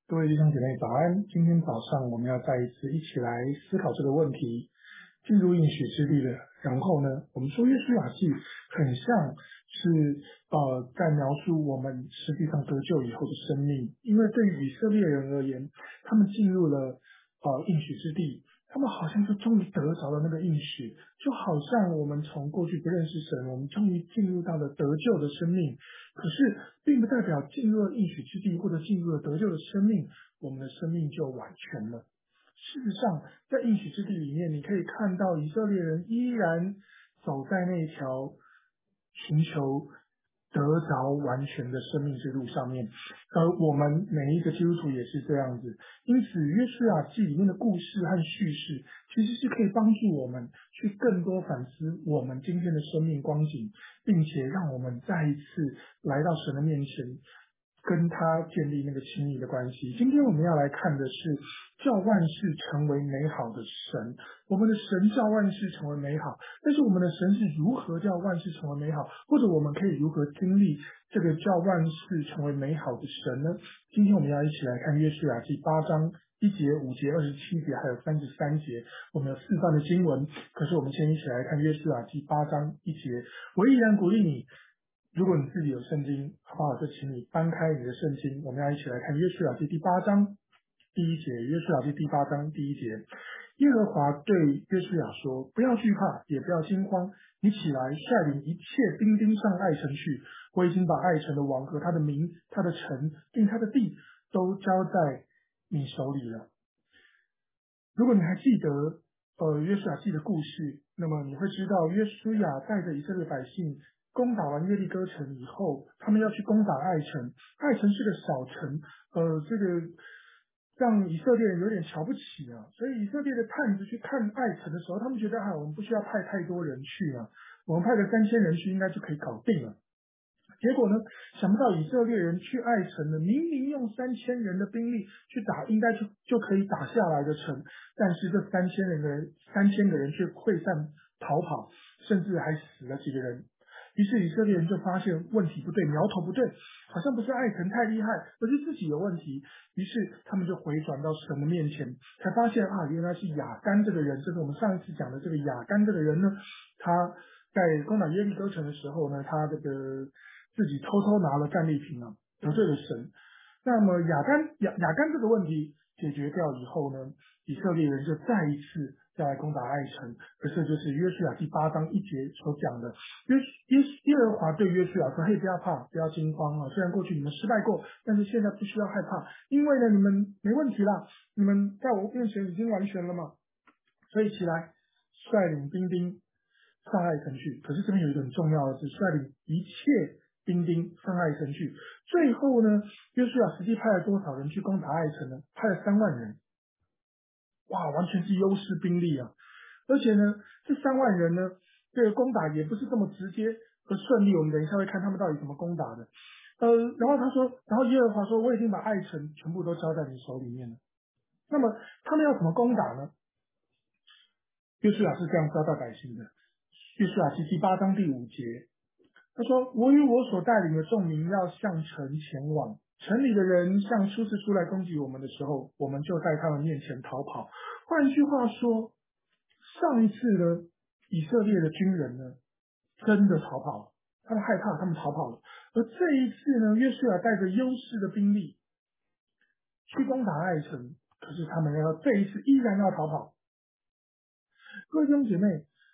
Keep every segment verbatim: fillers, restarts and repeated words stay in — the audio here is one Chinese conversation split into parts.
各位弟兄姐妹早安，今天早上我们要再一次一起来思考这个问题，进入应许之地了。然后呢，我们说约书亚记很像是呃在描述我们实际上得救以后的生命，因为对于以色列人而言，他们进入了呃应许之地，他们好像就终于得着了那个应许，就好像我们从过去不认识神，我们终于进入到了得救的生命。可是并不代表进入了应许之地或者进入了得救的生命，我们的生命就完全了。事实上，在应许之地里面，你可以看到以色列人依然走在那条寻求得着完全的生命之路上面，而我们每一个基督徒也是这样子。因此，约书亚记里面的故事和叙事，其实是可以帮助我们去更多反思我们今天的生命光景，并且让我们再一次来到神的面前，跟他建立那个亲密的关系。今天我们要来看的是叫万事成为美好的神。我们的神叫万事成为美好，但是我们的神是如何叫万事成为美好，或者我们可以如何经历这个叫万事成为美好的神呢？今天我们要一起来看约书亚记八章一节、五节、二十七节还有三十三节，我们有四段的经文。可是我们先一起来看约书亚记八章一节。我依然鼓励你，如果你自己有圣经，好不好？就请你翻开你的圣经，我们要一起来看约书亚记第八章第一节。约书亚记第八章第一节，耶和华对约书亚说：不要惧怕，也不要惊慌，你起来率领一切兵丁上爱城去。我已经把爱城的王和他的民、他的城并他的地都交在你手里了。如果你还记得呃约书亚记的故事，那么你会知道约书亚带着以色列百姓攻打完耶利哥城以后，他们要去攻打爱城。爱城是个小城，呃，这个让以色列人有点瞧不起啊。所以以色列的探子去看爱城的时候，他们觉得啊，我们不需要派太多人去啊，我们派个三千人去应该就可以搞定了。结果呢，想不到以色列人去爱城呢，明明用三千人的兵力去打，应该就就可以打下来的城，但是这三千人的人，三千个人却溃散逃跑，甚至还死了几个人。于是以色列人就发现问题不对，苗头不对，好像不是爱城太厉害，而是自己有问题。于是他们就回转到神的面前，才发现啊，原来是亚干这个人，就是我们上一次讲的这个亚干这个人呢，他在攻打耶利哥城的时候呢，他这个自己偷偷拿了战利品啊，得罪了神。那么亚干亚亚干这个问题解决掉以后呢，以色列人就再一次再来攻打爱城，而这就是约书亚第八章一节所讲的。约约耶和华对约书亚说：“嘿，不要怕，不要惊慌啊！虽然过去你们失败过，但是现在不需要害怕，因为呢，你们没问题啦，你们在我面前已经完全了嘛。所以起来，率领兵丁上爱城去。可是这边有一个很重要的是，率领一切兵丁上爱城去。最后呢，约书亚实际派了多少人去攻打爱城呢？派了三万人。哇，完全是优势兵力啊！而且呢，这三万人呢，这个攻打也不是这么直接和顺利。我们等一下会看他们到底怎么攻打的。呃，然后他说，然后耶和华说：“我已经把爱城全部都交在你手里面了。”那么他们要怎么攻打呢？约书亚是这样交代百姓的。约书亚记第八章第五节，他说：“我与我所带领的众民要向城前往，城里的人向初次出来攻击我们的时候，我们就在他们面前逃跑。”换句话说，上一次呢，以色列的军人呢，真的逃跑了，他们害怕，他们逃跑了。而这一次呢，约书亚带着优势的兵力去攻打爱城，可是他们要这一次依然要逃跑。各位弟兄姐妹，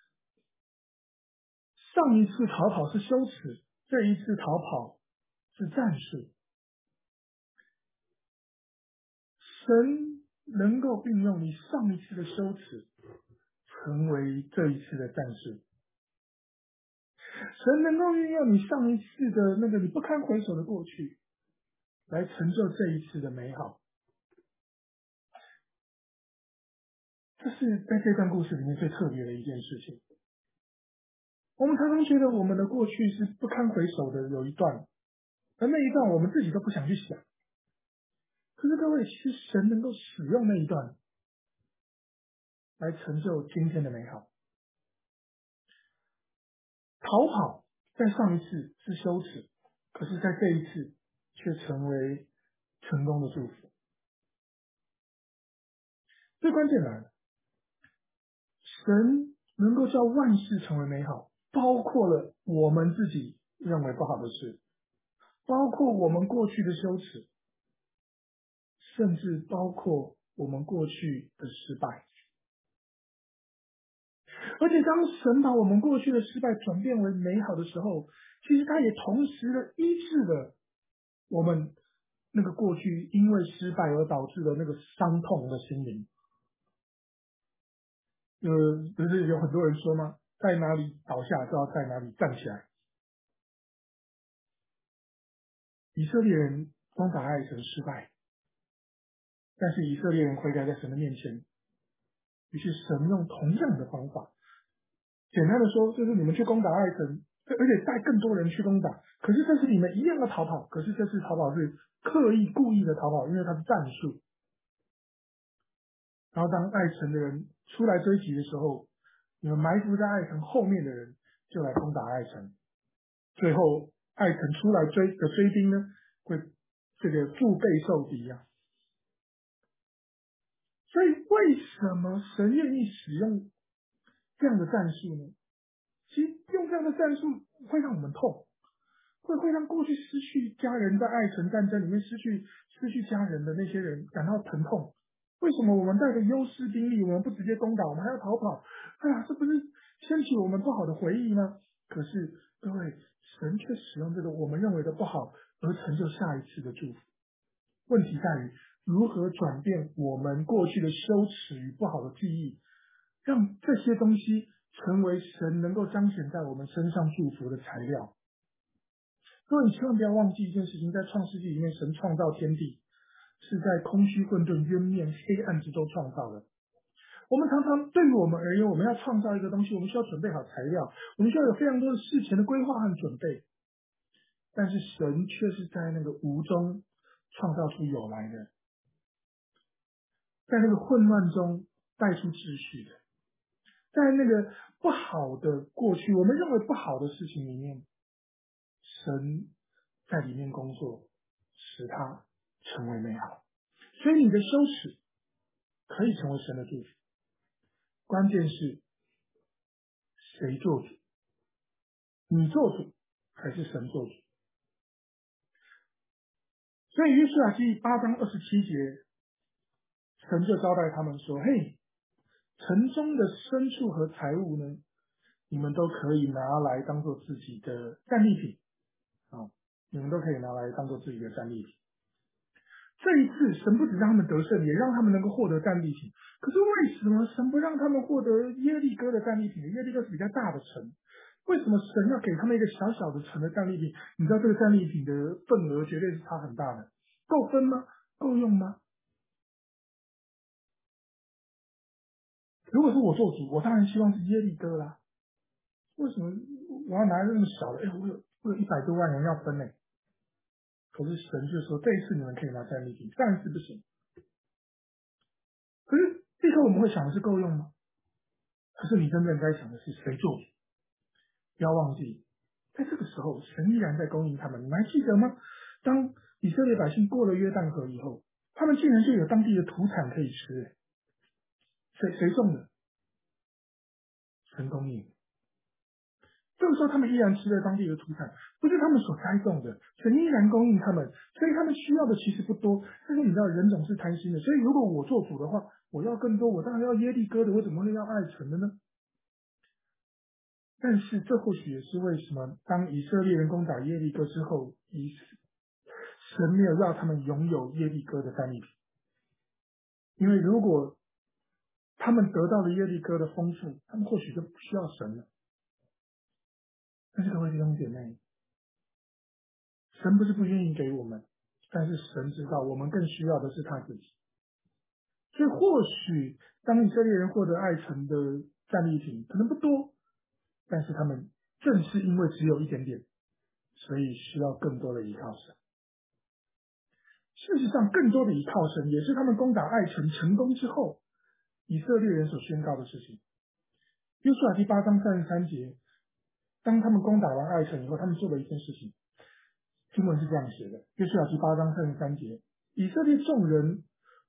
上一次逃跑是羞耻，这一次逃跑是战士。神能够运用你上一次的羞耻，成为这一次的战士。神能够运用你上一次的那个你不堪回首的过去，来成就这一次的美好。这是在这段故事里面最特别的一件事情。我们常常觉得我们的过去是不堪回首的有一段，而那一段我们自己都不想去想。可是各位，其实神能够使用那一段来成就今天的美好。逃跑在上一次是羞耻，可是在这一次却成为成功的祝福。 最关键来了，神能够叫万事成为美好，包括了我们自己认为不好的事，包括我们过去的羞耻，甚至包括我们过去的失败。而且当神把我们过去的失败转变为美好的时候，其实他也同时的医治了我们那个过去因为失败而导致的那个伤痛的心灵。呃，不是有很多人说吗？在哪里倒下就要在哪里站起来。以色列人攻打爱神失败，但是以色列人悔改在神的面前，于是神用同样的方法，简单的说，就是你们去攻打爱神，而且带更多人去攻打，可是这是你们一样的逃跑，可是这次逃跑是刻意故意的逃跑，因为它是战术。然后当爱神的人出来追击的时候，你们埋伏在爱神后面的人就来攻打爱神，最后爱神出来追的追兵呢，会这个腹背受敌啊。所以为什么神愿意使用这样的战术呢？其实用这样的战术会让我们痛，会会让过去失去家人在爱城战争里面失去失去家人的那些人感到疼痛。为什么我们带着优势兵力，我们不直接攻打，我们还要逃跑？哎呀，这不是掀起我们不好的回忆吗？可是各位，神却使用这个我们认为的不好，而成就下一次的祝福。问题在于如何转变我们过去的羞耻与不好的记忆，让这些东西成为神能够彰显在我们身上祝福的材料。各位，你千万不要忘记一件事情，在创世纪里面，神创造天地是在空虚混沌渊面黑暗之中创造的。我们常常对于我们而言，我们要创造一个东西，我们需要准备好材料，我们需要有非常多的事前的规划和准备，但是神却是在那个无中创造出有来的，在那个混乱中带出秩序的，在那个不好的过去，我们认为不好的事情里面，神在里面工作，使它成为美好。所以你的羞耻可以成为神的祝福，关键是谁做主？你做主还是神做主？所以约书亚记八章二十七节，神就招待他们说：嘿，城中的牲畜和财物呢，你们都可以拿来当做自己的战利品啊，你们都可以拿来当做自己的战利品。这一次，神不只让他们得胜，也让他们能够获得战利品。可是为什么神不让他们获得耶利哥的战利品？耶利哥是比较大的城，为什么神要给他们一个小小的城的战利品？你知道这个战利品的份额绝对是差很大的，够分吗？够用吗？如果是我做主，我当然希望是耶利哥啦。为什么我要拿那么小的？哎，我有我有一百多万人要分呢。可是神就说，这一次你们可以拿战利品，上一次不行。可是这刻我们会想的是够用吗？可是你真正该想的是谁做主？不要忘记，在这个时候，神依然在供应他们。你们还记得吗？当以色列百姓过了约旦河以后，他们竟然就有当地的土产可以吃。谁谁种的？神供应。这个时候，他们依然吃了当地的土产，不是他们所栽种的，神依然供应他们，所以他们需要的其实不多。但是你知道，人总是贪心的，所以如果我做主的话，我要更多，我当然要耶利哥的，我怎么会要爱城的呢？但是这或许也是为什么当以色列人攻打耶利哥之后，以神没有让他们拥有耶利哥的战利品，因为如果他们得到了耶利哥的丰富，他们或许就不需要神了。但是各位弟兄姐妹，神不是不愿意给我们，但是神知道我们更需要的是他自己。所以或许当以色列人获得爱城的战利品可能不多，但是他们正是因为只有一点点，所以需要更多的依靠神。事实上，更多的依靠神也是他们攻打爱城成功之后，以色列人所宣告的事情。约书亚第八章三十三节，当他们攻打完爱城以后，他们做了一件事情。经文是这样写的：约书亚记八章三十三节，以色列众人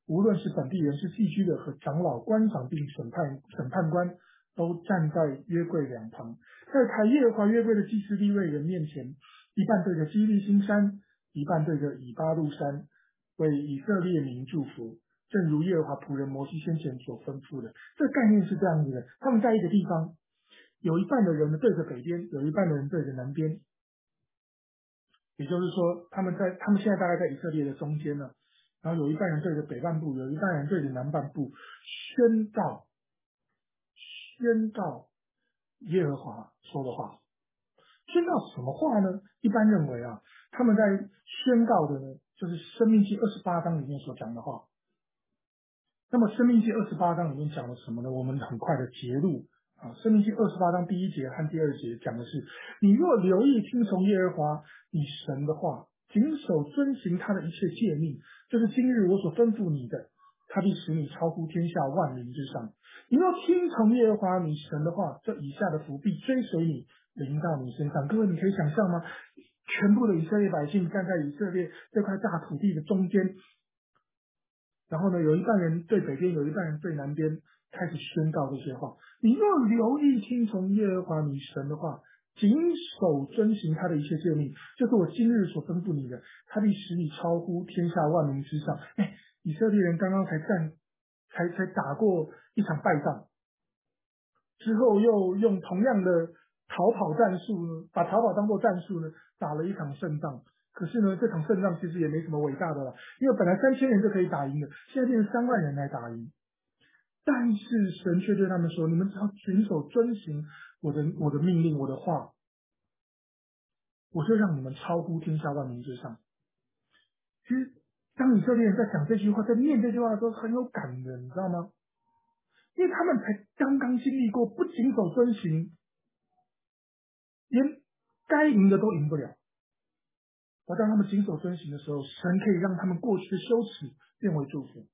无论是本地人是寄居的和长老、官长并审判审判官，都站在约柜两旁，在抬耶和华约柜的祭司利未人面前，一半对着基利心山，一半对着以巴路山，为以色列民祝福，正如耶和华仆人摩西先前所吩咐的。这个概念是这样子的：他们在一个地方，有一半的人呢对着北边，有一半的人对着南边。也就是说，他们在他们现在大概在以色列的中间呢，然后有一半人对着北半部，有一半人对着南半部，宣告宣告耶和华说的话。宣告什么话呢？一般认为啊，他们在宣告的呢，就是申命记二十八章里面所讲的话。那么申命记二十八章里面讲了什么呢？我们很快的截录啊，申命记二十八章第一节和第二节讲的是：你若留意听从耶和华你神的话，谨守遵行他的一切诫命，就是今日我所吩咐你的，他必使你超乎天下万民之上。你若听从耶和华你神的话，这以下的福必追随你，临到你身上。各位，你可以想象吗？全部的以色列百姓站在以色列这块大土地的中间，然后呢，有一半人对北边，有一半人对南边，开始宣告这些话。你若留意听从耶和华你神的话，谨守遵行他的一切诫命，就是我今日所吩咐你的，他必使你超乎天下万民之上。哎，以色列人刚刚才战，才才打过一场败仗，之后又用同样的逃跑战术呢，把逃跑当作战术呢，打了一场胜仗。可是呢，这场胜仗其实也没什么伟大的了，因为本来三千人就可以打赢的，现在变成三万人来打赢。但是神却对他们说：“你们只要谨守遵行我的我的命令，我的话，我就让你们超乎天下万民之上。”其实，当以色列人在讲这句话，在念这句话的时候，很有感人，你知道吗？因为他们才刚刚经历过不谨守遵行，连该赢的都赢不了。而当他们谨守遵行的时候，神可以让他们过去的羞耻变为祝福。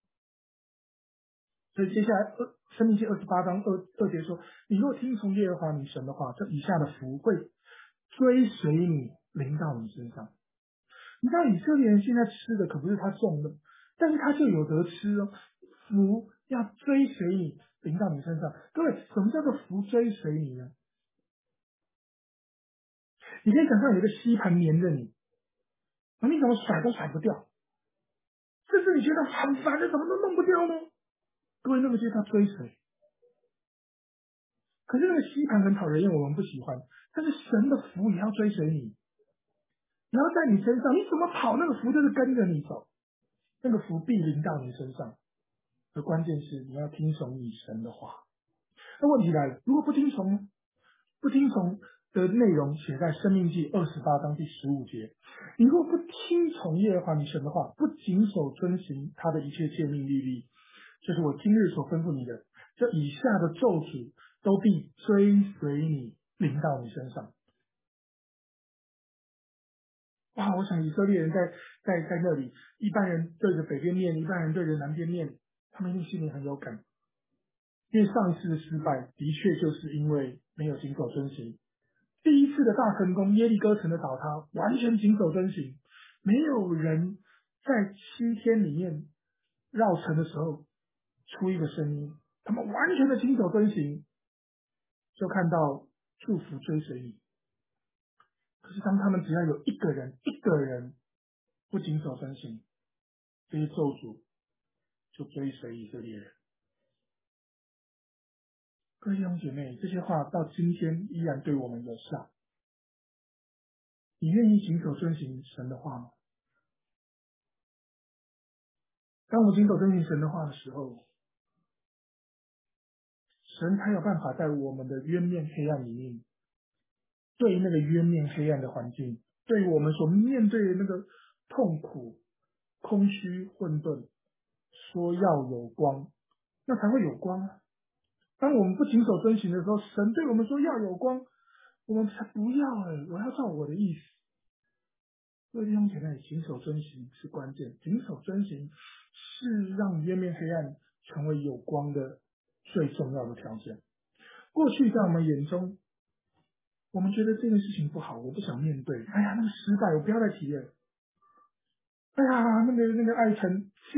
所以接下来二申命记二十八章二二节说：“你若听从耶和华你神的话，这以下的福会追随你，临到你身上。”你知道以色列人现在吃的可不是他种的，但是他就有得吃哦。福要追随你，临到你身上。各位，什么叫做福追随你呢？你可以想象有一个吸盘黏着你，那你怎么甩都甩不掉，甚至你觉得很烦的，怎么都弄不掉呢？各位，那个就是他追随。可是那个吸盘很讨人厌，我们不喜欢。但是神的福也要追随你，然后在你身上，你怎么跑，那个福就是跟着你走，那个福必临到你身上。而关键是你要听从你神的话。那问题来了，如果不听从，不听从的内容写在申命记二十八章第十五节。你若不听从耶和华你神的话，不谨守遵行他的一切诫命律例，就是我今日所吩咐你的，这以下的咒诅都必追随你，临到你身上。哇！我想以色列人在在在那里，一般人对着北边念，一般人对着南边念，他们一定心里很有感，因为上一次的失败的确就是因为没有谨守遵行。第一次的大成功，耶利哥城的倒塌，完全谨守遵行，没有人在七天里面绕城的时候出一个声音，他们完全的谨守遵行，就看到祝福追随你。可是当他们只要有一个人，一个人不谨守遵行，这些咒诅就追随以色列人。各位弟兄姐妹，这些话到今天依然对我们有效。你愿意谨守遵行神的话吗？当我谨守遵行神的话的时候，神才有办法在我们的冤面黑暗里面，对那个冤面黑暗的环境，对于我们所面对的那个痛苦、空虚、混沌，说要有光，那才会有光啊。当我们不谨守遵行的时候，神对我们说要有光，我们才不要哎、欸，我要照我的意思。各位弟兄姐妹，谨守遵行是关键，谨守遵行是让冤面黑暗成为有光的最重要的条件。过去在我们眼中，我们觉得这件事情不好，我不想面对。哎呀，那个失败，我不要再提了。哎呀，那个那个爱城是你们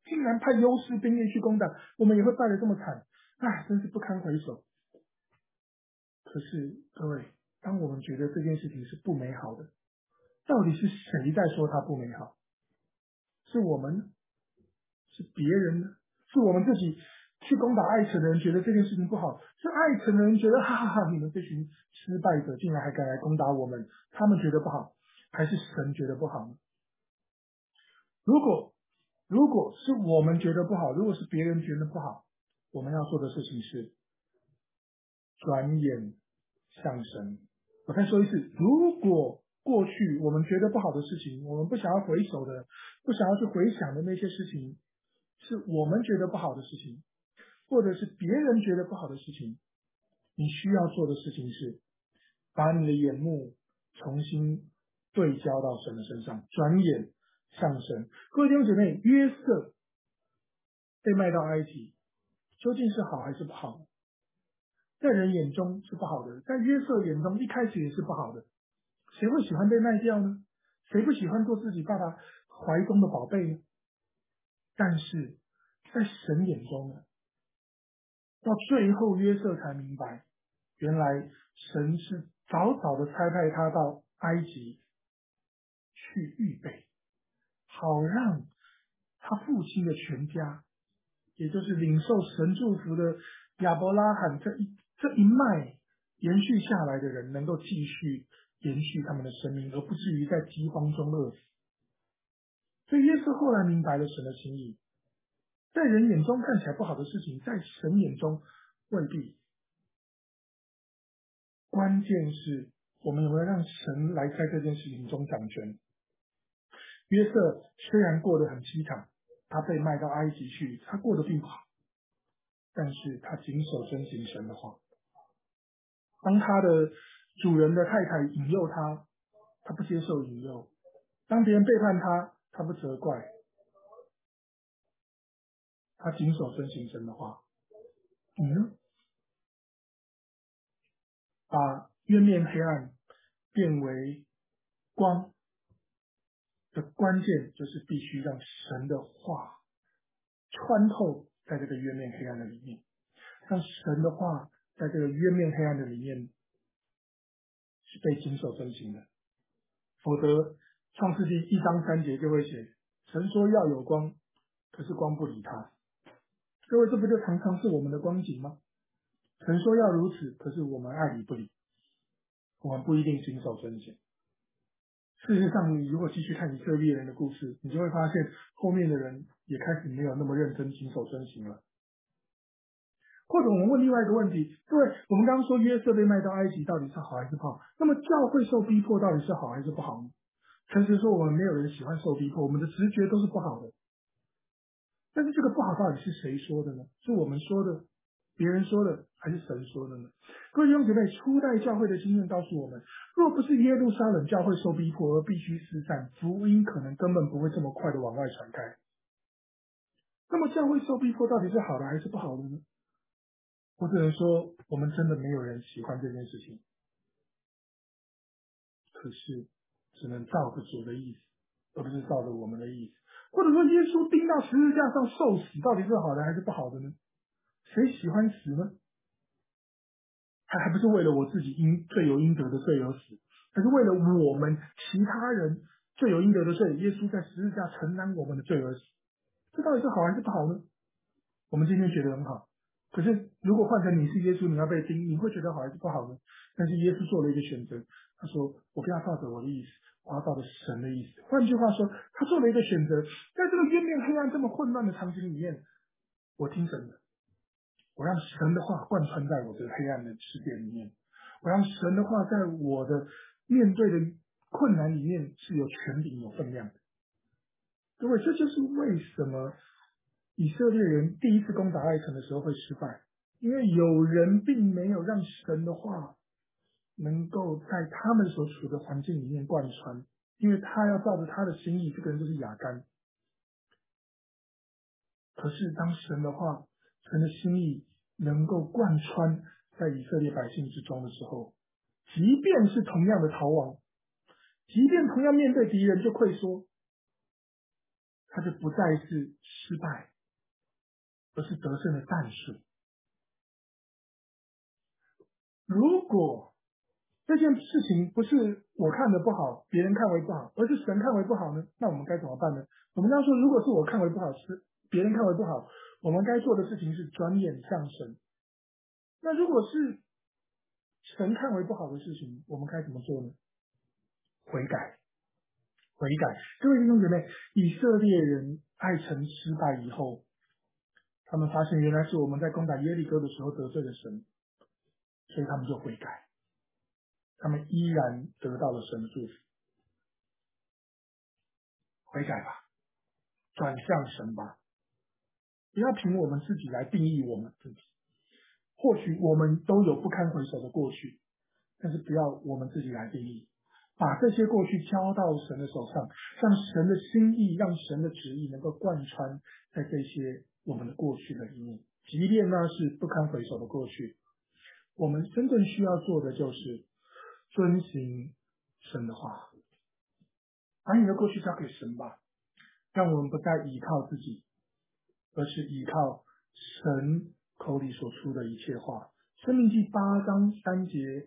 竟然派优势兵力去攻打，我们也会败得这么惨，啊，真是不堪回首。可是各位，当我们觉得这件事情是不美好的，到底是谁在说它不美好？是我们呢？是别人呢？是我们自己去攻打爱城的人觉得这件事情不好，是爱城的人觉得哈哈哈，你们这群失败者竟然还敢来攻打我们，他们觉得不好，还是神觉得不好呢？如果如果是我们觉得不好，如果是别人觉得不好，我们要做的事情是转眼向神。我再说一次，如果过去我们觉得不好的事情，我们不想要回首的，不想要去回想的那些事情，是我们觉得不好的事情，或者是别人觉得不好的事情，你需要做的事情是把你的眼目重新对焦到神的身上，转眼向神。各位弟兄姐妹，约瑟被卖到埃及，究竟是好还是不好？在人眼中是不好的，在约瑟眼中一开始也是不好的。谁会喜欢被卖掉呢？谁不喜欢做自己爸爸怀中的宝贝呢？但是在神眼中呢，到最后约瑟才明白，原来神是早早的差派他到埃及去预备，好让他父亲的全家，也就是领受神祝福的亚伯拉罕这一这一脉延续下来的人，能够继续延续他们的生命，而不至于在饥荒中饿死。所以约瑟后来明白了神的心意，在人眼中看起来不好的事情，在神眼中未必。关键是我们有没有让神来在这件事情中掌权。约瑟虽然过得很凄惨，他被卖到埃及去，他过得并不好，但是他谨守遵行神的话。当他的主人的太太引诱他，他不接受引诱；当别人背叛他，他不责怪，他谨守遵行神的话。你呢？把渊面黑暗变为光的关键，就是必须让神的话穿透在这个渊面黑暗的里面，让神的话在这个渊面黑暗的里面是被谨守遵行的。否则创世纪一章三节就会写，神说要有光，可是光不理他。各位，这不就常常是我们的光景吗？神说要如此，可是我们爱理不理，我们不一定谨守遵行。事实上，你如果继续看以色列人的故事，你就会发现后面的人也开始没有那么认真谨守遵行了。或者我们问另外一个问题，各位，我们刚刚说约瑟被卖到埃及到底是好还是不好？那么教会受逼迫到底是好还是不好呢？诚实说，我们没有人喜欢受逼迫，我们的直觉都是不好的。但是这个不好到底是谁说的呢？是我们说的，别人说的，还是神说的呢？各位弟兄姐妹，初代教会的经验告诉我们，若不是耶路撒冷教会受逼迫而必须失散，福音可能根本不会这么快的往外传开。那么教会受逼迫到底是好的还是不好的呢？我只能说，我们真的没有人喜欢这件事情。可是，只能照着主的意思，而不是照着我们的意思。或者说，耶稣钉到十字架上受死，到底是好的还是不好的呢？谁喜欢死呢？还还不是为了我自己应罪有应得的罪而死，而是为了我们其他人罪有应得的罪，耶稣在十字架承担我们的罪而死。这到底是好还是不好呢？我们今天觉得很好，可是如果换成你是耶稣，你要被钉，你会觉得好还是不好呢？但是耶稣做了一个选择，他说我不要照着我的意思，我要照着神的意思。换句话说，他做了一个选择，在这个渊面黑暗这么混乱的场景里面，我听神的，我让神的话贯穿在我这个黑暗的世界里面，我让神的话在我的面对的困难里面是有权柄有分量的。各位，这就是为什么以色列人第一次攻打爱城的时候会失败，因为有人并没有让神的话能够在他们所处的环境里面贯穿，因为他要照着他的心意，这个人就是亚干。可是当神的话、神的心意能够贯穿在以色列百姓之中的时候，即便是同样的逃亡，即便同样面对敌人就溃缩， 它就不再是失败，而是得胜的战术。如果这件事情不是我看的不好，别人看为不好，而是神看为不好呢？那我们该怎么办呢？我们刚说，如果是我看为不好，是别人看为不好，我们该做的事情是转眼向神。那如果是神看为不好的事情，我们该怎么做呢？悔改，悔改。各位弟兄姐妹，以色列人爱城失败以后，他们发现原来是我们在攻打耶利哥的时候得罪了神，所以他们就悔改，他们依然得到了神的祝福。悔改吧，转向神吧，不要凭我们自己来定义我们自己。或许我们都有不堪回首的过去，但是不要我们自己来定义，把这些过去交到神的手上，让神的心意，让神的旨意能够贯穿在这些我们的过去的里面。即便那是不堪回首的过去，我们真正需要做的就是遵行神的话，把你的过去交给神吧，让我们不再依靠自己，而是依靠神口里所出的一切话。申命记八章三节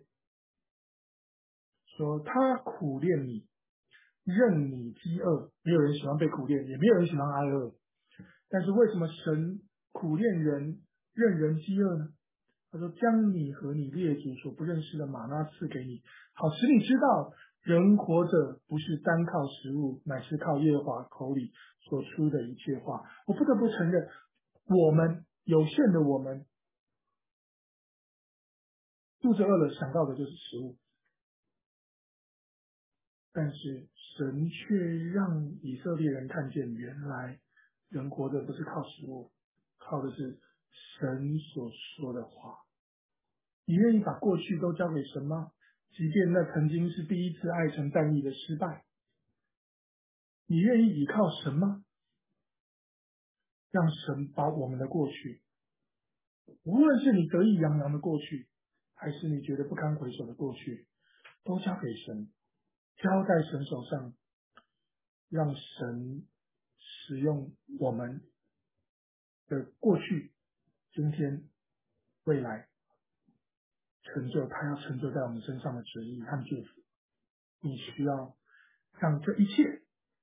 说，他苦练你，任你饥饿。没有人喜欢被苦练，也没有人喜欢挨饿，但是为什么神苦练人，任人饥饿呢？他说，将你和你列祖所不认识的玛纳赐给你，好使你知道人活着不是单靠食物，乃是靠耶和华口里所出的一切话。我不得不承认，我们有限的我们肚子饿了想到的就是食物，但是神却让以色列人看见，原来人活着不是靠食物，靠的是神所说的话。你愿意把过去都交给神吗？即便那曾经是第一次爱城战役的失败，你愿意依靠神吗？让神把我们的过去，无论是你得意洋洋的过去，还是你觉得不堪回首的过去，都交给神，交在神手上，让神使用我们的过去、今天、未来，成就他要成就在我们身上的旨意和祝福。你需要让这一切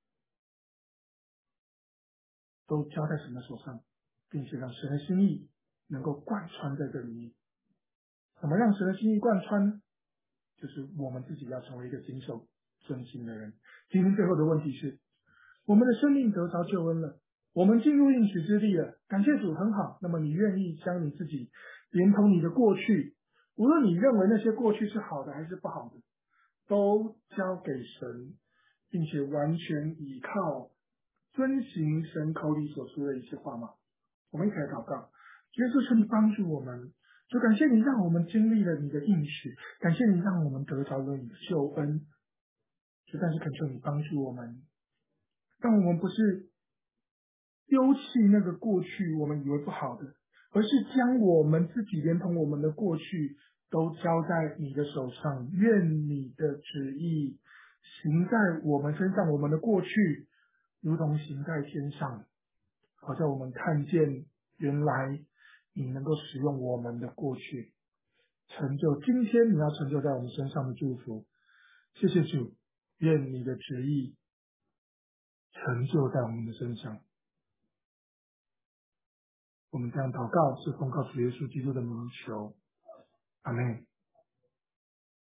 都交在神的手上，并且让神的心意能够贯穿在这里面。怎么让神的心意贯穿呢？就是我们自己要成为一个经受遵行的人。今天最后的问题是，我们的生命得着救恩了，我们进入应许之地了，感谢主，很好。那么你愿意将你自己连同你的过去，无论你认为那些过去是好的还是不好的，都交给神，并且完全依靠遵行神口里所说的一些话吗？我们一起来祷告。耶稣，求你帮助我们，就感谢你让我们经历了你的应许，感谢你让我们得着了你的救恩。就但是恳求你帮助我们，让我们不是丢弃那个过去我们以为不好的，而是将我们自己连同我们的过去都交在你的手上，愿你的旨意行在我们身上，我们的过去如同行在天上，好像我们看见原来你能够使用我们的过去，成就今天你要成就在我们身上的祝福。谢谢主，愿你的旨意成就在我们的身上。我们这样祷告是奉靠主耶稣基督的名求，阿们。